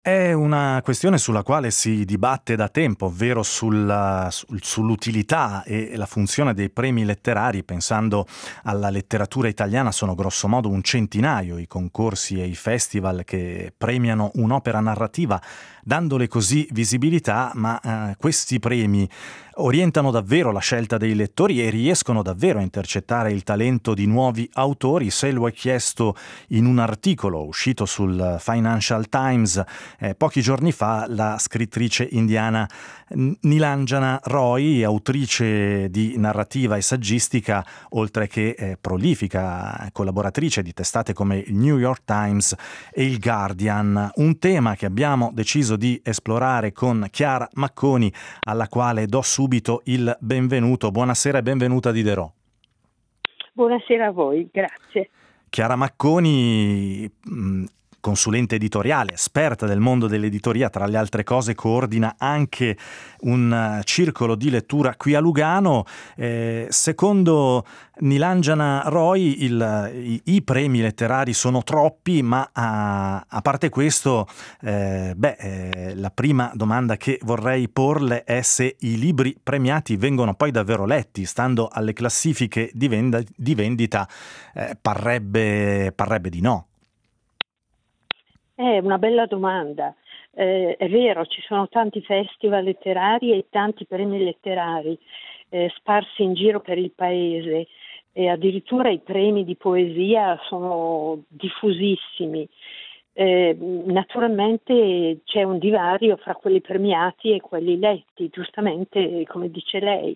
È una questione sulla quale si dibatte da tempo, ovvero sull'utilità e la funzione dei premi letterari. Pensando alla letteratura italiana, sono grossomodo un centinaio i concorsi e i festival che premiano un'opera narrativa, dandole così visibilità, ma questi premi orientano davvero la scelta dei lettori e riescono davvero a intercettare il talento di nuovi autori. Se lo è chiesto in un articolo uscito sul Financial Times pochi giorni fa, la scrittrice indiana Nilanjana Roy, autrice di narrativa e saggistica, oltre che prolifica collaboratrice di testate come il New York Times e il Guardian. Un tema che abbiamo deciso di esplorare con Chiara Macconi, alla quale do subito il benvenuto. Buonasera e benvenuta a Diderot. Buonasera a voi, grazie. Chiara Macconi, consulente editoriale, esperta del mondo dell'editoria, tra le altre cose coordina anche un circolo di lettura qui a Lugano. Secondo Nilanjana Roy i premi letterari sono troppi, ma a parte questo, la prima domanda che vorrei porle è se i libri premiati vengono poi davvero letti. Stando alle classifiche di vendita, parrebbe di no. È una bella domanda. È vero, ci sono tanti festival letterari e tanti premi letterari sparsi in giro per il paese, e addirittura i premi di poesia sono diffusissimi. Naturalmente c'è un divario fra quelli premiati e quelli letti, giustamente come dice lei.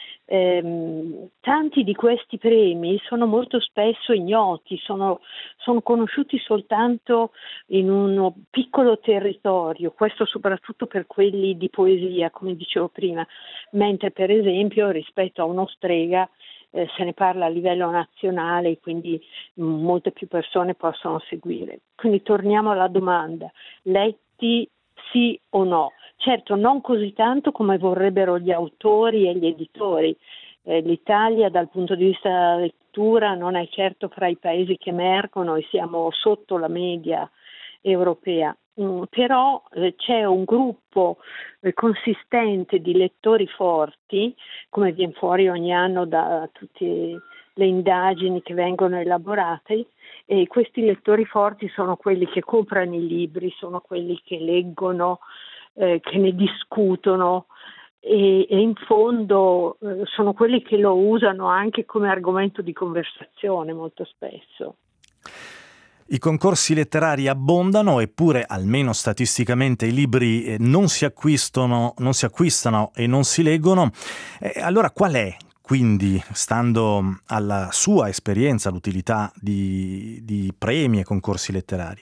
Tanti di questi premi sono molto spesso ignoti, sono conosciuti soltanto in un piccolo territorio, questo soprattutto per quelli di poesia, come dicevo prima, mentre per esempio rispetto a uno Strega se ne parla a livello nazionale, quindi molte più persone possono seguire. Quindi torniamo alla domanda: letti sì o no? Certo, non così tanto come vorrebbero gli autori e gli editori. L'Italia dal punto di vista della lettura non è certo fra i paesi che emergono e siamo sotto la media europea. Però c'è un gruppo consistente di lettori forti, come viene fuori ogni anno da tutte le indagini che vengono elaborate, e questi lettori forti sono quelli che comprano i libri, sono quelli che leggono, che ne discutono e in fondo sono quelli che lo usano anche come argomento di conversazione molto spesso. I concorsi letterari abbondano, eppure almeno statisticamente i libri non si acquistano e non si leggono. Allora qual è, quindi, stando alla sua esperienza, l'utilità di premi e concorsi letterari?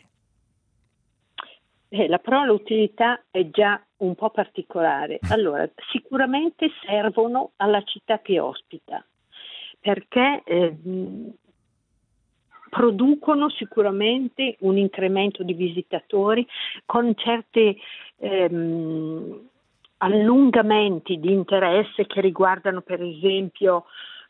La parola utilità è già un po' particolare. Allora, sicuramente servono alla città che ospita, perché producono sicuramente un incremento di visitatori con certi allungamenti di interesse che riguardano per esempio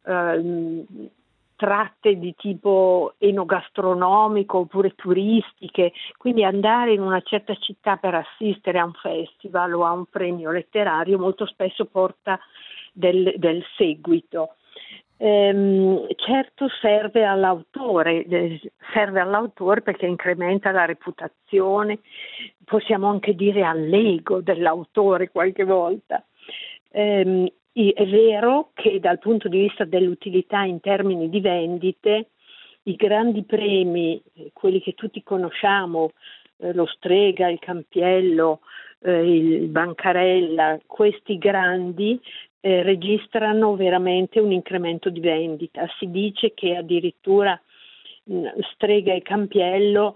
tratte di tipo enogastronomico oppure turistiche, quindi andare in una certa città per assistere a un festival o a un premio letterario molto spesso porta del seguito. Certo serve all'autore perché incrementa la reputazione, possiamo anche dire all'ego dell'autore qualche volta. È vero che dal punto di vista dell'utilità in termini di vendite, i grandi premi, quelli che tutti conosciamo, lo Strega, il Campiello, il Bancarella, questi grandi registrano veramente un incremento di vendita. Si dice che addirittura Strega e Campiello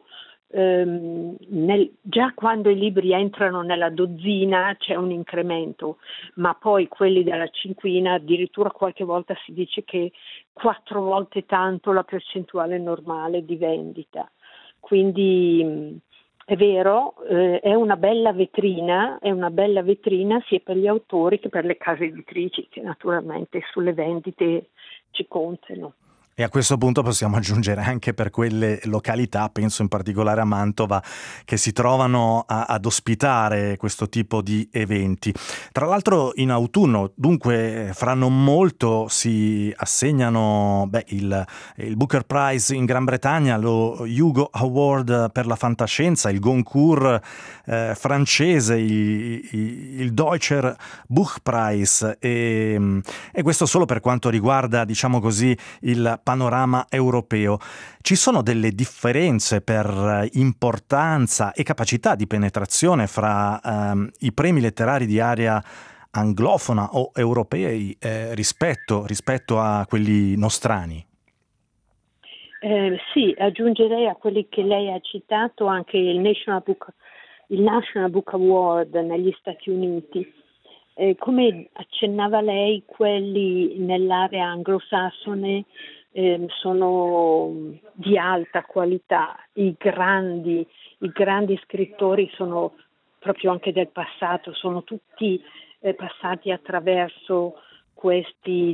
già quando i libri entrano nella dozzina c'è un incremento, ma poi quelli della cinquina addirittura qualche volta si dice che 4 volte tanto la percentuale normale di vendita. Quindi è vero, è una bella vetrina sia per gli autori che per le case editrici che naturalmente sulle vendite ci contano. E a questo punto possiamo aggiungere anche per quelle località, penso in particolare a Mantova, che si trovano ad ospitare questo tipo di eventi. Tra l'altro in autunno, dunque fra non molto, si assegnano il Booker Prize in Gran Bretagna, lo Hugo Award per la fantascienza, il Goncourt francese, il Deutscher Buchpreis e questo solo per quanto riguarda, diciamo così, il panorama europeo. Ci sono delle differenze per importanza e capacità di penetrazione fra i premi letterari di area anglofona o europei rispetto a quelli nostrani? Sì, aggiungerei a quelli che lei ha citato anche il National Book Award negli Stati Uniti. Come accennava lei, quelli nell'area anglosassone sono di alta qualità, i grandi scrittori sono proprio anche del passato, sono tutti passati attraverso questi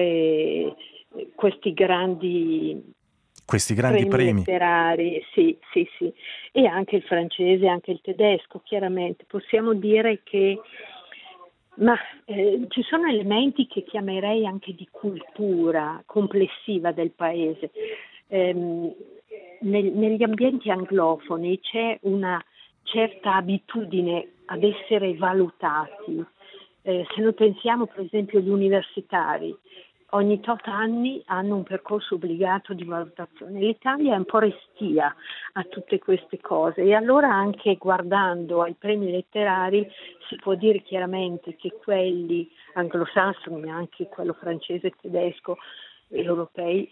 grandi premi premi. letterari, sì, e anche il francese, anche il tedesco, chiaramente. Possiamo dire che ci sono elementi che chiamerei anche di cultura complessiva del paese. Negli ambienti anglofoni c'è una certa abitudine ad essere valutati. Se noi pensiamo per esempio agli universitari, ogni tot anni hanno un percorso obbligato di valutazione. L'Italia è un po' restia a tutte queste cose e allora anche guardando ai premi letterari si può dire chiaramente che quelli anglosassoni, anche quello francese e tedesco, europei,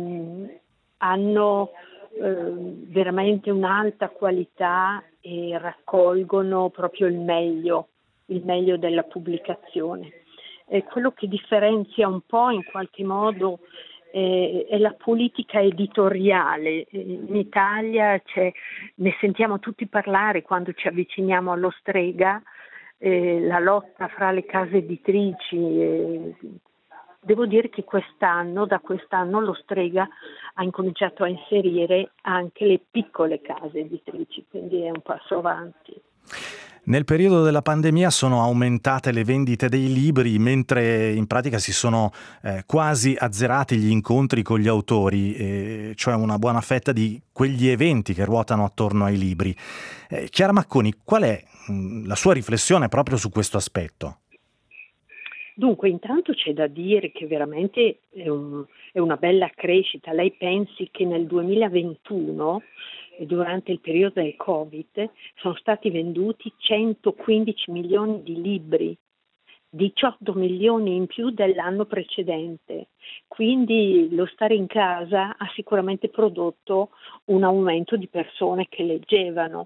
hanno veramente un'alta qualità e raccolgono proprio il meglio della pubblicazione. Quello che differenzia un po' in qualche modo è la politica editoriale. In Italia ne sentiamo tutti parlare quando ci avviciniamo allo Strega, la lotta fra le case editrici. Devo dire che da quest'anno lo Strega ha incominciato a inserire anche le piccole case editrici, quindi è un passo avanti. Nel periodo della pandemia sono aumentate le vendite dei libri, mentre in pratica si sono quasi azzerati gli incontri con gli autori, cioè una buona fetta di quegli eventi che ruotano attorno ai libri. Chiara Macconi, qual è la sua riflessione proprio su questo aspetto? Dunque, intanto c'è da dire che veramente è una bella crescita. Lei pensi che nel 2021, durante il periodo del Covid, sono stati venduti 115 milioni di libri, 18 milioni in più dell'anno precedente. Quindi lo stare in casa ha sicuramente prodotto un aumento di persone che leggevano.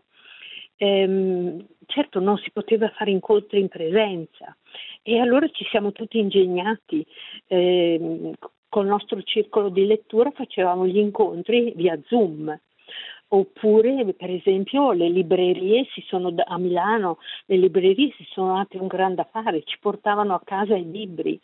Certo non si poteva fare incontri in presenza e allora ci siamo tutti ingegnati, col nostro circolo di lettura facevamo gli incontri via Zoom, oppure per esempio le librerie a Milano le librerie si sono date un grande affare, ci portavano a casa i libri.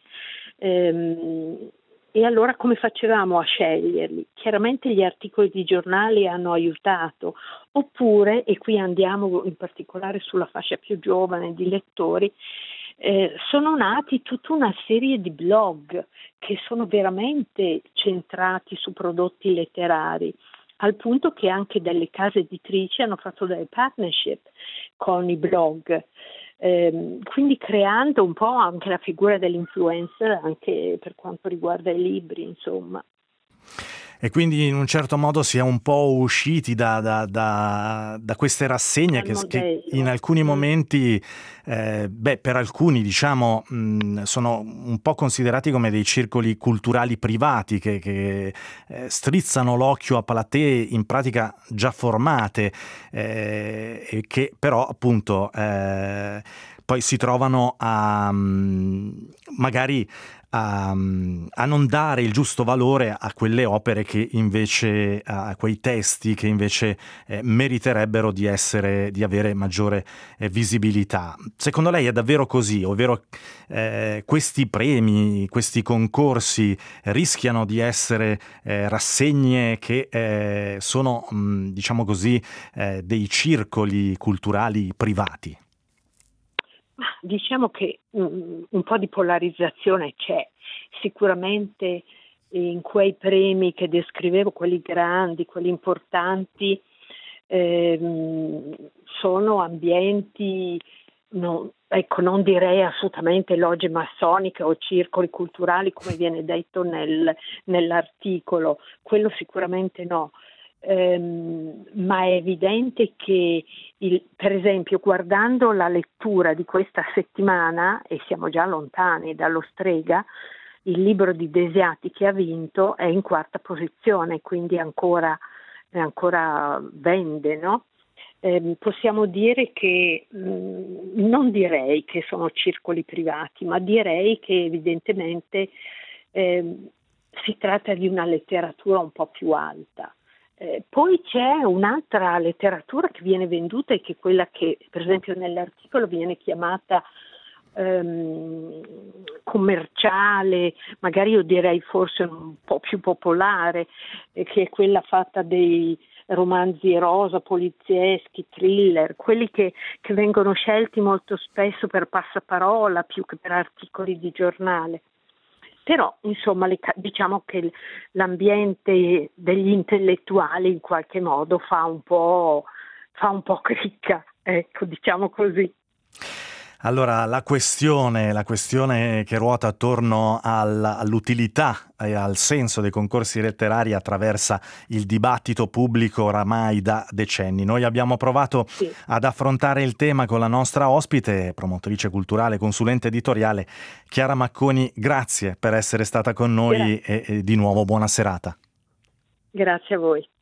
E allora come facevamo a sceglierli? Chiaramente gli articoli di giornali hanno aiutato, oppure, e qui andiamo in particolare sulla fascia più giovane di lettori, sono nati tutta una serie di blog che sono veramente centrati su prodotti letterari, al punto che anche delle case editrici hanno fatto delle partnership con i blog. Quindi creando un po' anche la figura dell'influencer anche per quanto riguarda i libri, insomma. E quindi in un certo modo si è un po' usciti da queste rassegne che in alcuni momenti, per alcuni diciamo sono un po' considerati come dei circoli culturali privati che strizzano l'occhio a platee in pratica già formate, e che però appunto poi si trovano a magari a non dare il giusto valore a quelle opere che invece, a quei testi che invece meriterebbero di avere maggiore visibilità. Secondo lei è davvero così? Ovvero questi premi, questi concorsi rischiano di essere rassegne che sono, diciamo così, dei circoli culturali privati? Diciamo che un po' di polarizzazione c'è, sicuramente in quei premi che descrivevo, quelli grandi, quelli importanti, sono ambienti, non direi assolutamente logge massoniche o circoli culturali come viene detto nell'articolo, quello sicuramente no. Ma è evidente che per esempio guardando la lettura di questa settimana, e siamo già lontani dallo Strega, il libro di Desiati che ha vinto è in quarta posizione, quindi ancora vende, no? Possiamo dire che non direi che sono circoli privati, ma direi che evidentemente si tratta di una letteratura un po' più alta. Poi c'è un'altra letteratura che viene venduta e che è quella che per esempio nell'articolo viene chiamata commerciale, magari io direi forse un po' più popolare, che è quella fatta dei romanzi rosa, polizieschi, thriller, quelli che vengono scelti molto spesso per passaparola più che per articoli di giornale. Però insomma diciamo che l'ambiente degli intellettuali in qualche modo fa un po' cricca, ecco, diciamo così. Allora, la questione che ruota attorno all'utilità e al senso dei concorsi letterari attraversa il dibattito pubblico oramai da decenni. Noi abbiamo provato ad affrontare il tema con la nostra ospite, promotrice culturale, consulente editoriale, Chiara Macconi. Grazie per essere stata con noi e di nuovo buona serata. Grazie a voi.